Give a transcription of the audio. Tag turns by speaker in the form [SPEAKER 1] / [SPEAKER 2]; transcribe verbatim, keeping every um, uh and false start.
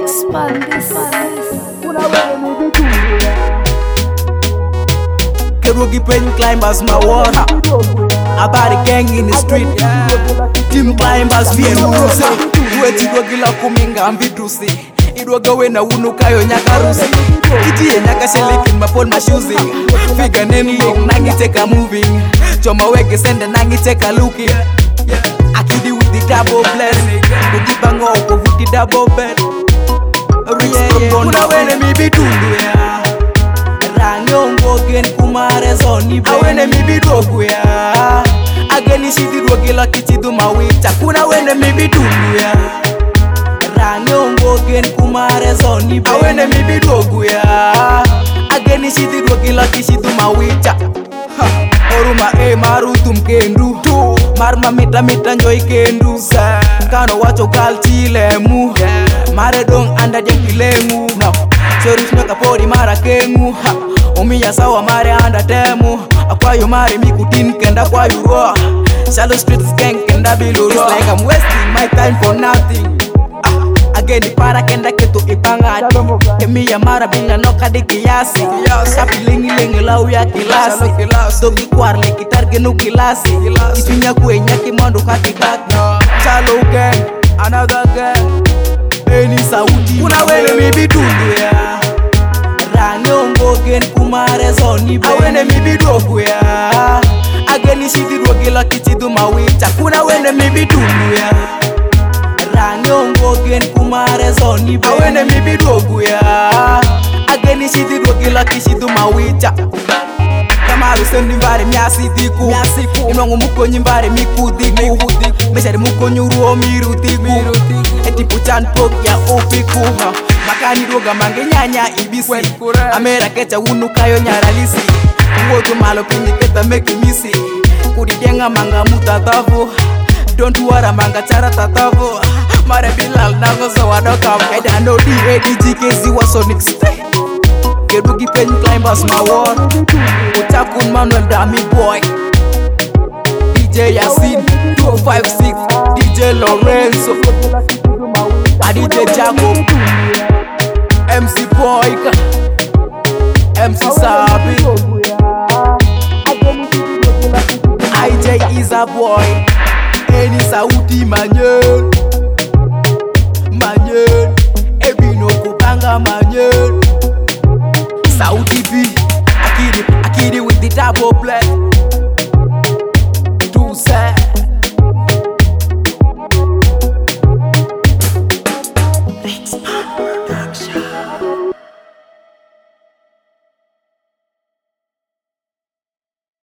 [SPEAKER 1] Expand this.
[SPEAKER 2] Kerugi pen climbers my water. About the gang in the street. Team climbers via Nuruse. Weti dogila kuminga ambitusi. Idwaga wena unukayo nyakarusi. Iti ye nyaka shelikin mapol mashuzi. Figa neni long nangi teka moving. Choma wege sende nangi teka looking. Akidi with the double bless. Kujibango uko with the double bed. Kuna wene mi bitundu ya Rangiongo gen kumare zoni be Awene mi bidogu ya Ageni shidi rogila kichidu mawita Kuna wene mi bitundu ya Rangiongo gen kumare zoni be Awene mi bidogu ya Ageni shidi rogila kichidu mawita Oruma e maru tum kendu tu Marma mita mita njoi kendu Kano wacho gal chilemu Mare dong anda jem kilemu No Chorich meka podi mara kengu ha. Umiya sawa mare anda temu Akwayo mare mikutin kenda kwa yuro Shallow streets gang kenda biluro It's like I'm wasting my time for nothing ah. Again para kenda ketu ipangati Kemiya mara bila noka di kiasi Kapi lingi lingi lau ya kilasi Dogi kwarle kitarge nu kilasi Itunya kue nyaki mondo kaki kaki Shallow gang, another gang Eni sauti Kuna wene mi bitundu ya Rangiongo gen kumare zoni be Awene mi bidogu ya Ageni shidi rogila kichidu mawita Kuna wene mi bitundu ya Rangiongo gen kumare zoni be Awene mi bidogu ya Ageni shidi rogila kichidu mawita Kamaru sendi mbare miasi diku Inwangu muko nyimbare miku diku Meshari muko nyuruo miru diku Eti puchan pok ya upiku Makani roga mange nyanya ibisi Amera kecha unu kayo nyaralisi Uwotu malo pinyi keta meki misi Kudidenga manga mutatavu Don't worry manga chara tatavu Mare bilal nango so wadoka Eda no D A D G K Z wa Sonic Stay Kerugi pen climbers my wall Utakun Manuel Dami boy D J Yasin two five six D J Lorenzo A D J Jacob M C Boy